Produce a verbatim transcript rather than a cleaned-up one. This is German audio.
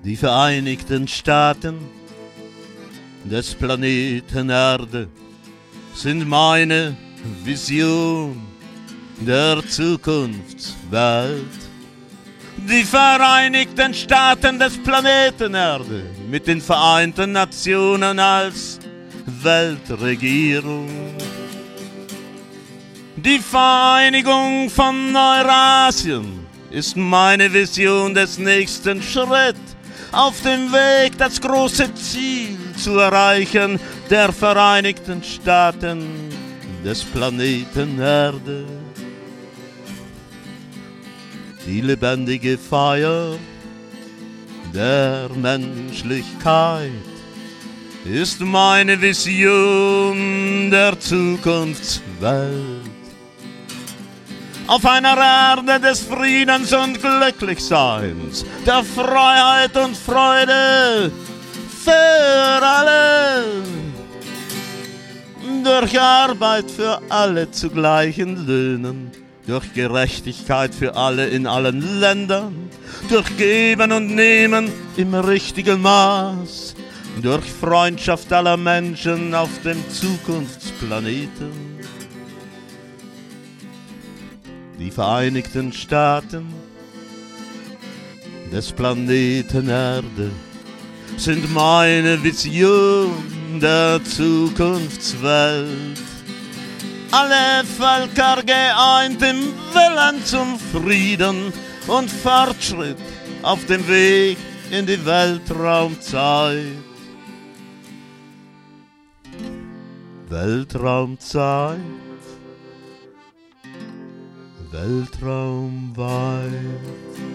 Die Vereinigten Staaten des Planeten Erde sind meine Vision der Zukunftswelt. Die Vereinigten Staaten des Planeten Erde mit den Vereinten Nationen als Weltregierung. Die Vereinigung von Eurasien ist meine Vision des nächsten Schritts auf dem Weg, das große Ziel zu erreichen der Vereinigten Staaten des Planeten Erde. Die lebendige Feier der Menschlichkeit ist meine Vision der Zukunftswelt. Auf einer Erde des Friedens und Glücklichseins, der Freiheit und Freude für alle. Durch Arbeit für alle zu gleichen Löhnen, durch Gerechtigkeit für alle in allen Ländern, durch Geben und Nehmen im richtigen Maß, durch Freundschaft aller Menschen auf dem Zukunftsplaneten. Die Vereinigten Staaten des Planeten Erde sind meine Vision der Zukunftswelt. Alle Völker geeint im Willen zum Frieden und Fortschritt auf dem Weg in die Weltraumzeit. Weltraumzeit. Weltraumweit.